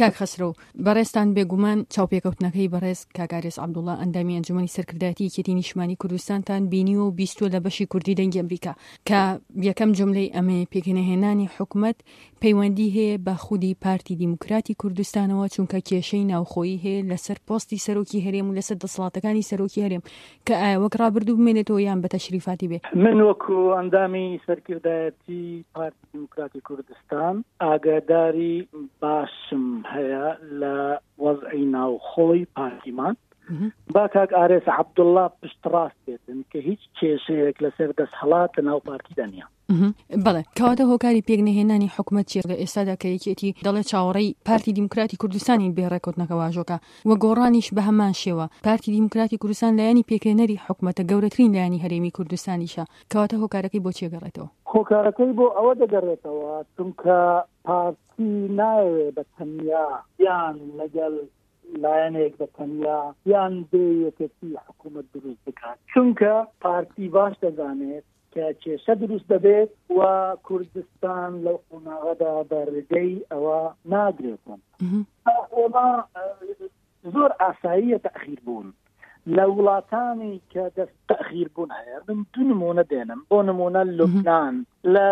کاک خسرو بەڕێستان بێگومان چاوپێکەوتنەکەی بەڕێز کاکارێز عەبدوڵڵا ئەندامی ئەنجومەنی سەرکردایەتی یەکێتی نیشتیمانی کوردستانتان بینیوە و بیستوە لە بەشی کوردی دەنگی ئەمریکا کە یەکەم جملەی ئەمێ پێکهێنەهێنانی حکوومەت پەیوەندی هەیە بە خودی پارتی دیموکراتی کوردستانەوە چونکە کێشەی ناوخۆیی هەیە لەسەر پۆستی سەرۆکی هەرێم و لەسەر دەسەڵاتەکانی سەرۆکی هەرێم کە ئایا وەک ڕابردوو بمێنێتەوە یان بە تەشریفاتی بێ. من وەکو ئەندامی سەرکردایەتی پارتی دیموکراتی کوردستان ئاگاداری باشم هەیە لە وەزعی ناوخۆی پارتیمان با کاک ئارێز عەبدوڵڵا پشتڕاست بێتن کە هیچ کێشەیەک لەسەر دەسەڵات لە ناو پارتیدا نییە. بەڵێ کەواتە هۆکاری پێکنهێنانی حکوومەت چێ لە ئێستادا کە یەکێتی دەڵێ چاوەڕێی پارتی دیموکراتی کوردستانی بێڕێکەوتنەکە واژۆکە وە گۆڕانیش بە هەمان شێوە پارتی دیموکراتی کوردستان لایەنی پێکهێنەری حکوومەتە گەورەترین لایەنی هەرێمی کوردستانیشە کەواتە هۆکارەکەی بۆ چێگەڕێتەوە؟ هۆکارەکەی بۆ ئەوە دەگەڕێتەوە چونکە پارتی ناوێ بە تەنیا یان لەگەڵ لایەنێک بە تەنیا یان بێ یەکێتی حکوومەت دروست بکات چونکە پارتی باش دەزانێت کە کێشە دروست دەبێت و کوردستان لەو قۆناغەدا بەڕێگەی ئەوە ناگرێتن. ئێمە زۆر ئاساییە تەخیر بوون لە وڵاتانی کە دەست تەخیر بوون هەیە. من دوو نمونە دێنم بۆ نمونە لوبنان لە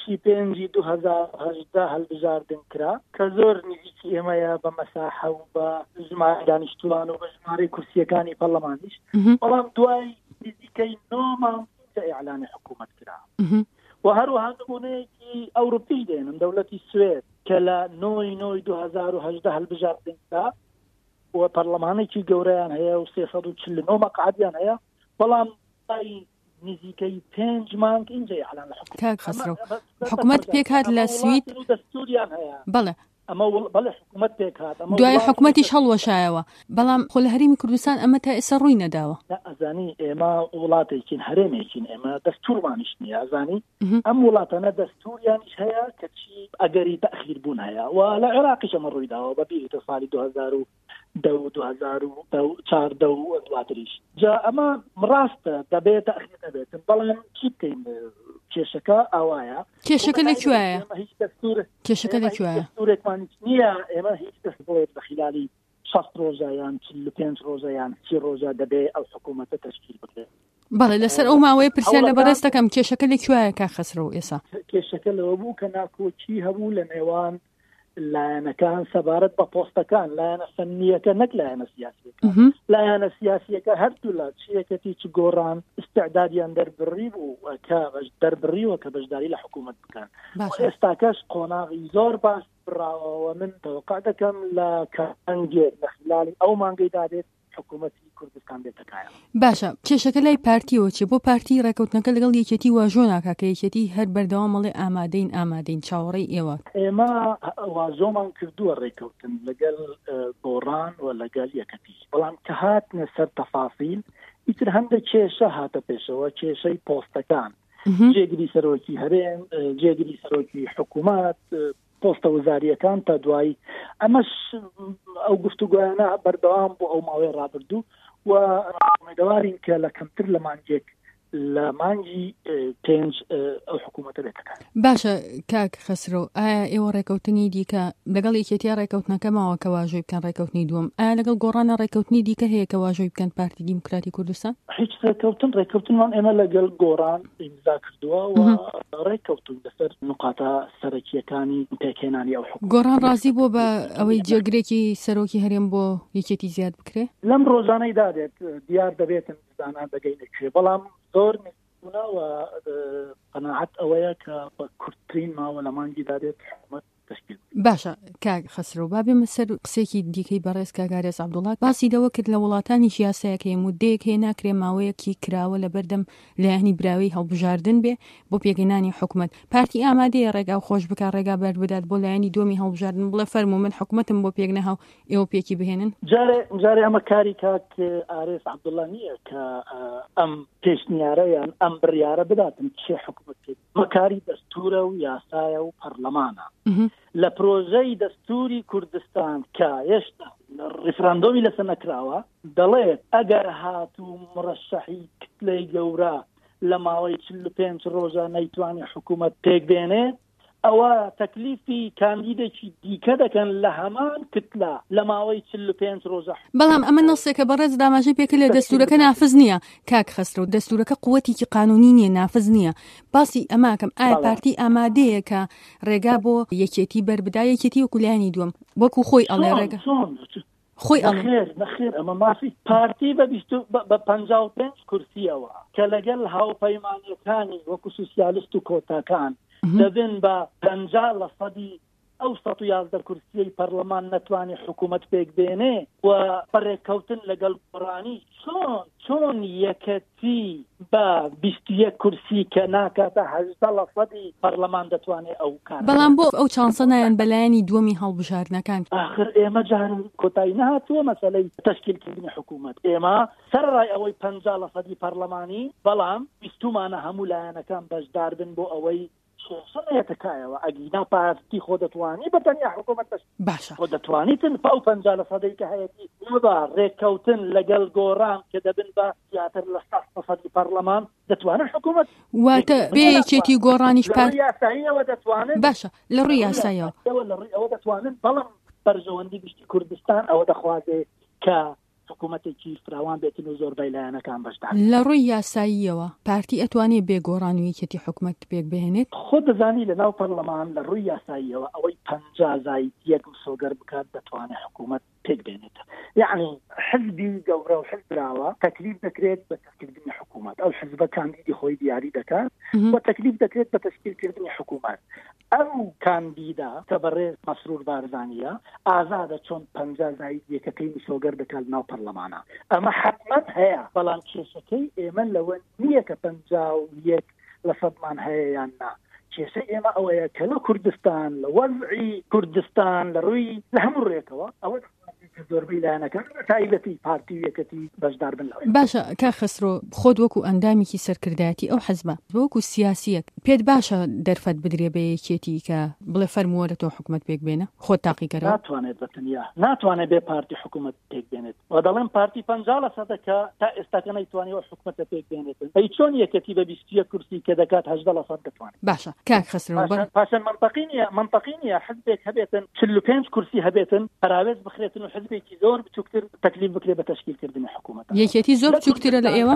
6/5/2018 هەڵبژاردن کرا کە زۆر نزیکی ئێمەیە بە مەساحە و بە ژمارە دانیشتوان و بە ژمارەی کورسیەکانی پەرلەمانیش بەڵام دوای نزیکەی 9 مانگ ئیعلانی حکوومەت کرا و هەروەها نمونەیەکی ئەوروپیش دێنم دەوڵەتی سوێد کە لە 9/9/2018 هەڵبژاردن کرا و پەرلەمانێکی گەورەیان هەیە و 349 مەقعدیان هەیە بەڵام نزیکەی 5 مانگ اینجا ئیعلان لە حکوومەت پێک هات لە سوید دەستوریان هەیە. بەڵێ ئەمە بەڵێ حکوومەت پێک هات دوای حکوومەتیش هەڵوەشایەوە بەڵام خۆ لە هەرێمی کوردستان ئەمە تا ئێستا ڕووی نەداوە. ئەزانی ئێمە وڵاتێکین هەرێمێکین ئێمە دەستوورمانیش نییە ئەزانی ئەم وڵاتانە دەستوریانیش هەیە کە چی ئەگەری تەخیر بوون هەیە و لە عێراقیش ئەمە ڕووی داوە بە بیرتە ساڵی 2014 و دواتریش جا ئەمە ڕاستە دەبێت تەخیر دەبێتن بەڵام چی بکەین کێشەکە ئەوایە کێشەکە لەکوایە کێشەکە لەکوایە دەستورێکمان نییە ئێمە هیچ دەست بڵێت بە خلالی 60 ڕۆژە یان 45 ڕۆژە یان 30 ڕۆژە دەبێت ئەو حکوومەتە تەشکیل بکرێت. بەڵێ لەسەر ئەو ماوەیە پرسیار لە بەڕێستەکەم کێشەکە لەکوایە کا خسرەوە ئێسا کێشەکە لەوە بوو کە ناکۆچی هەبوو لە نێوان لایەنەکان سەبارەت بە پۆستەکان لایەنە فەنیەکە نەک لایەنە سیاسیەکە لایەنە سیاسیەکە هەردوو لە چیەکەتی چ گۆڕان استعدادیان دەربڕی بوو کە دەربڕیوە کە بەشداری لە حکوومەت بکەن ئێستاکەش قۆناغی زۆر باش بڕاوەوە من تەوقع دەکەم لە کانگێک لە خلالی ئەو مانگەی دادێت حکوومەتی کوردستان بێتەکایە. باشە کێشەکە لای پارتیەوە چێ بۆ پارتی ڕێکەوتنەکە لەگەڵ یەکێتی واژۆ ناکا کە یەکێتی هەر بەردەوام مەڵێ ئامادەین چاوەڕێی ئێوە. ئێمە واژۆمان کردووە ڕێکەوتن لەگەڵ گۆڕان و لەگەڵ یەکەتی بەڵام کە هاتنە سەر تەفاسیل ئیتر هەندێک کێشە هاتە پێشەوە کێشەی پۆستەکان جێگری سەرۆکی هەرێم جێگری سەرۆکی حکوومەت پۆستە وەزاریەکان تا دوایی ئەمەش ئەو گفتوگویانە بەردەوام بۆ ئەو ماوەی ڕابردوو و ئومێدەوارین کە لە کەمتر لە مانگێک لە مانگی 5 ئەو حکوومەتە بێتەکان. باشە کاک خسرۆ ئایا ئێوە ڕێکەوتنی دیکە لەگەڵ یەکێتیە ڕێکەوتنەکە ماوە کە واژۆی بکەن ڕێکەوتنی دووەم ئایا لەگەڵ گۆڕانە ڕێکەوتنی دیکە هەیە کە واژۆی بکەن پارتی دیموکراتی کوردستان؟ هیچ ڕێکەوتنمان ئێمە لەگەڵ گۆڕان ئیمزا کردووە و ڕێکەوتون لەسەر نقاتە سەرەکیەکانی پێکهێنانی ئەو حکوومەت. گۆڕان ڕازی بۆ بە ئەوەی جێگرێکی سەرۆکی هەرێم بۆ یەکێتی زیاد بکرێ؟ لەم ڕۆژانەی دادێت دیار دەبێتن زانان دەگەینەکوێ بەڵام زۆر و قەناعەت ئەوەیە کە بە کورتترین ماوە لە مانگی دادێت حکوومەت تشکیل. باشە کاک خسرۆ با بێمە سەر قسێکی دیکەی بەڕێز کاکارێز عەبدوڵڵا باسی دەوە کرد لە وڵاتانی یاسایەک هەیە مودەیەک هەیە ناکرێ ماوەیەکی کراوە لە بەردەم لایەنی براوی هەڵبژاردن بێ بۆ پێگەێنانی حکوومەت پارتی ئامادەیە ڕێگا و خۆش بکات ڕێگا بەر بدات بۆ لایەنی دووەمی هەڵبژاردن بڵێ فەرموو من حکوومەتم بۆ پێک نەهاو ئێوە پێکی بهێنن. جارێ ئەمە کاری کاک ئارێز عەبدوڵڵا نییە کە ئەم پێشنیارە یان ئەم بڕیارە بداتن چێ حکوومەت مەکاری دەستورە و یاسایە و پەرلەمانە لە پرۆژەی دەستوری کوردستان کە هێشتا ڕیفراندۆمی لەسەر نەکراوە دەڵێت ئەگەر هاتوو مڕەشەحی کتلەی گەورە لە ماوەی 45 ڕۆژە نەیتوانێت حکوومەت پێک بێنێ ئەوە تەکلیفی کاندیدێکی دیکە دەکەن لە هەمان کتلە لە ماوەی 45 ڕۆژە. بەڵام ئەمە نەسێکە بەڕێز داماژەی پێکە لە دەستورەکە نافز نییە کاک خەسرۆ، دەستورەکە قووەتێکی قانونی نییە، نافز نییە. باسی ئەماکەم ئایا پارتی ئامادەیە کە ڕێگا بۆ یەکێتی بەربدا، یەکێتی وەکولایانی دووەم وەکو خۆی ئەڵێ ڕێگا خۆی نەخێر ئەمە مافی پارتی بە 55 کورسیەوە کە لەگەڵ هاوپەیمانیەکانی وەکو سوسیالیست و کۆتاکان دەبن بە 50% ئەو 111 کورسیەی پەرلەمان نەتوانێت حکوومەت پێک بێنێ و بەڕێکەوتن لەگەڵ گۆڕانی چۆن یەکەتی بە 21 کورسی کە ناکاتە 18% پەرلەمان دەتوانێت ئەو کار. بەڵام بۆ ئەو چانسە نایەن بەلایەنی دووەمی هەڵبژاردنەکان. ئاخر ئێمە جارن کۆتایی نهاتووە مەسەلەی تەشکیلکردنی حکوومەت. ئێمە سەرڕای ئەوەی 50% پەرلەمانی بەڵام بیستومانە هەموو لایەنەکان بەشدار بن بۆ ئەوەی شێشەیەتەکایەوە ئەگینا پارتی خۆ دەتوانی بەتەنیا حکوومەت باشە خۆ دەتوانیتن پاو 50% کە هەیەی بە ڕێککەوتن لەگەڵ گۆڕان کە دەبن بە زیاتر لە 100% پەرلەمان دەتوانن حکوومەت واتە بێچێتی گۆڕانیش یاساییەوە دەتوانن. باشە لە ڕووی یاساییەوە ئەوە دەتوانن، بەڵام بەرژەوەندی گشتی کوردستان ئەوە دەخوازێ کە حکوومەتێکی فراوان بێتن و زۆر بەیلایەنەکان بەشدار. لە ڕووی یاساییەوە پارتی ئەتوانێت بێگۆڕان و یەکێتی حکوومەت پێک بهێنێت. خۆ دەزانی لە ناو پەرلەمان لە ڕووی یاساییەوە ئەوەی 50 مسۆگەر بکات دەتوانێت حکوومەت پێک بێنێت. یعنی حزبی گەورە و حزبراوە تەکلیف دەکرێت بە تەشکیلکردنی حکوومەت، ئەو حزبە کاندیدی خۆی دیاری دەکات و تەکلیف دەکرێت بە تەشکیلکردنی حکوومەت. ئەو کاندیدا کە بەڕێز مەسرور بارزانیە ئازادە چۆن 50 یەکەکەی مسۆگەر دەکات ناو پەرلەمانە. ئەمە حتمەن هەیە، بەڵام کێشەکەی ئێمە لەوە نییە کە 51% هەیە یان نا. کێشە ئێمە ئەوەیە کە لە کوردستان لە وەزعی کوردستان لە ڕووی لە هەموو ڕێکەوە ئەوە زۆربەی لایەنەکان تایبەتی پارتی و یەکەتی بەشدار بن لەوەی. باشە کا خسرۆ، خۆت وەکو ئەندامێکی سەرکردایەتی ئەو حەزبە وەکو سیاسیەک پێت باشە دەرفەت بدرێ بە یەکێتی کە بڵێ فەرمووەرە تۆ حکوومەت پێک بێنە خۆت تاقیکەرە؟ ناتوانێت بەتەنیا ناتوانێت بێ پارتی حکوومەت پێک بێنێت و دەڵێن پارتی 50% کە تا ئێستاکە نەیتوانێت حکوومەتە پێک بێنێت. ئەی چۆن یەکەتی بە 21 کورسی کە دەکات 18% دەتوانێت؟ باشە کاک خسرۆ پاشان منطقی نییە حزبێک هەبێتن 45 کورسی هەبێتن پراوێز بخرێتن و حزبێکی زۆر بچووکتر تەکلیف بکرێت بە تەشکیلکردنی حکوومەت. یەکێتی زۆر بچووکترە لە ئێوە؟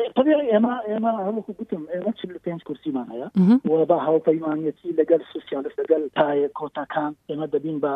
ئێمە هەموو گوتم ئێمە 45 کورسیمان هەیە و بە هاوپەیمانیەتی لەگەڵ سوسیالیست لەگەڵ تایە کۆتاکان ئێمە دەبین بە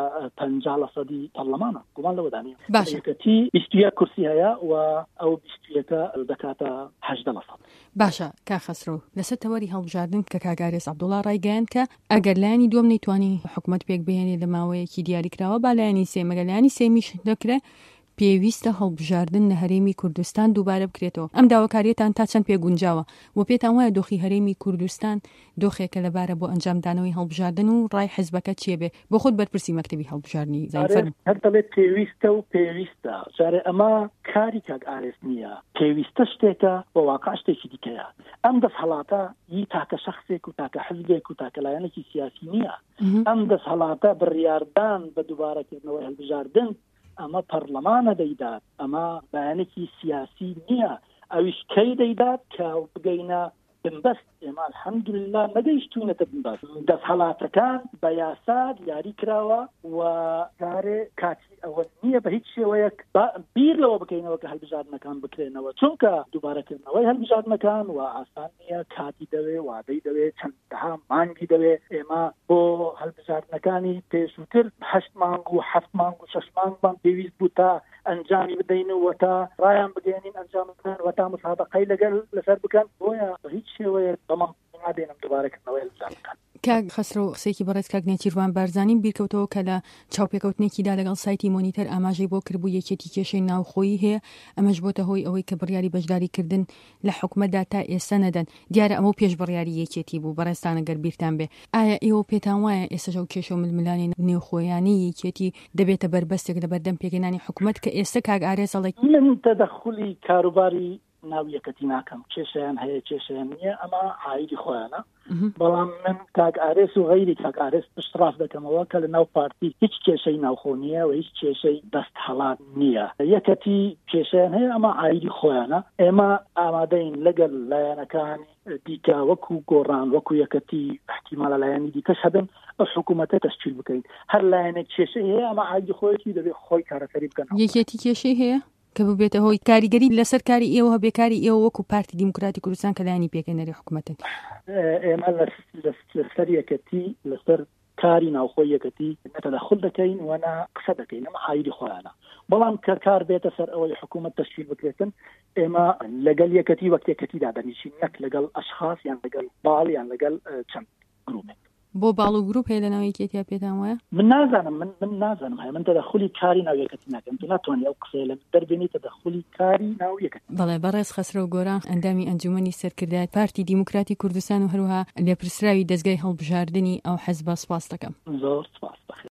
50% پەرلەمانە گومان لەوە دانیە. یەکەتی 21 کورسی هەیە و ئەو 21 دەکاتە 18%. باشە کا خسرۆ، لەسەر تەوەری هەڵبژاردن کە کاگارێس عەبدوڵڵا ڕایگەیاند کە ئەگەر لایەنی دووەم نەیتوانی حکوومەت پێک بهێنێت لە ماوەیەکی دیاریکراوە با لایەنی سێم، ئەگەر لایەنی سێمیش دەکرێت پێویستە هەڵبژاردن لە هەرێمی کوردستان دووبارە بکرێتەوە. ئەم داواکاریەتان تا چەند پێگونجاوە و پێتان وایە دۆخی هەرێمی کوردستان دۆخێکە لەبارە بۆ ئەنجامدانەوەی هەڵبژاردن و ڕای حزبەکە چیە بێ بۆ خۆت بەرپرسی مەکتەبی هەڵبژاردننی زانفەرم؟ هەر دەڵێت پێویستە جارێ ئەمە کاری کاک ئارێس نییە، پێویستە شتێکە بە واقع شتێکی دیکەیە. ئەم دەسەڵاتە هی تاکە شەخصێک و تاکە حزبێک و تاکە لایەنێکی سیاسی نییە. ئەم دەسەڵاتە بڕیاردان بە دووبارەکردنەوەی هەڵبژاردن ئەمە پەرلەمانە دەیدات، ئەمە بەیانێکی سیاسی نییە. ئەویش کەی دەیدات کە بگەینە بنبەست. ئێمە الحەمدولله نەگەیشتوونەتە بنبەست. دەسەڵاتەکان بە یاسا دیاری کراوە و جارێ کاتی ئەوە نییە بە هیچ شێوەیەک بیر لەوە بکەینەوە کە هەڵبژاردنەکان بکرێنەوە، چونکە دووبارەکردنەوەی هەڵبژاردنەکان و ئاسان نییە، کاتی دەوێ، وادەی دەوێ، چەندەها مانگی دەوێ. ئێمە بۆ هەڵبژاردنەکانی پێشووتر 8 مانگ و 7 مانگ و 6 مانگمان پێویست بوو تا ئەنجامی بدەینەوە تا ڕایان بگەێنین ئەنجام بدەن و تا مسابقەی لەسەر بکەن. بۆیە بە هیچ شێوەیەک بەمەڵ نابێنم دووبارەکردنەوەی هەڵبژاردنەکان. کاک خسرۆ، قسێکی بەڕێز کاک نێچیروان بارزانیم بیرکەوتەوە کە لە چاوپێکەوتنێکیدا لەگەڵ سایتی مۆنیتەر ئاماژەی بۆ کردبوو یەکێتی کێشەی ناوخۆیی هەیە. ئەمەش بۆتە هۆی ئەوەی کە بڕیاری بەشداریکردن لە حکوومەتدا تا ئێستا نەدەن. دیارە ئەمە پێش بڕیاری یەکێتی بوو. بەڕێستانە گەر بیرتان بێ، ئایا ئێوە پێتان وایە ئێستاژە و کێشە و ململانی نێوخۆیانی یەکێتی دەبێتە بەربەستێک لە بەردەم پێگەێنانی حکوومەت کە ئێستا کاک ئارێز ئەڵێ من تەدەخولی کاروباری ناو یەکەتی ناکەم کێشیان هەیە کێشیان نییە ئەمە عایدی خۆیانە بەڵام من کاک ئارێس و غەیری کاک ئارێس پشتڕاست دەکەمەوە کە لە ناو پارتی هیچ کێشەی ناوخۆ نییە و هیچ کێشەی دەست هەڵات نییە یەکەتی کێشیان هەیە ئەمە عایدی خۆیانە ئێمە ئامادەین لەگەڵ لایەنەکانی دیکە وەکو گۆڕان وەکو یەکەتی احتیمالە لایەنی دیکەش هەبن ئەو حکوومەتە تەشکیل بکەین هەر لایەنێک کێشەی هەیە ئەمە عایدی خۆیەتی دەبێت خۆی کارەکەری بکەن یەکێتی کێشەی هەیە کە ببێتە هۆی کاریگەری لەسەر کاری ئێوە هەبێ کاری ئێوە وەکو پارتی دیموکراتی کوردستان کە لایەنی پێکەنەری حکوومەتن ئێمە لەسەر یەکەتی لەسەر کاری ناوخۆی یەکەتی نەتەدەخل دەکەین وەنا قسە دەکەین ئەمە عایدی خۆیانە بەڵام کە کار بێتە سەر ئەوەی حکوومەت تەشکیل بکرێتن ئێمە لەگەڵ یەکەتی وەک یەکەتیدا دەنیشین نەک لەگەڵ ئەشخاص یان لەگەڵ باڵ یان لەگەڵ چەند گروپێک بۆ باڵ و گروپ هەیە لەناو یەکێتیا پێتان وایە من نازانم هەیە من تەدەخلی کاری ناو یەکەتی ناکەم تو ناتوانێت ئەو قسەیە لە دەربێنی تەدەخلی کاری ناو یەکەتی بەڵێ بەڕێز خەسرە و گۆران ئەندامی ئەنجومەنی سەرکردایەتی پارتی دیموکراتی کوردستان و هەروەها لێپرسراوی دەستگای هەڵبژاردننی ئەو حەزبە سپاس دەکەم زۆر سپاس.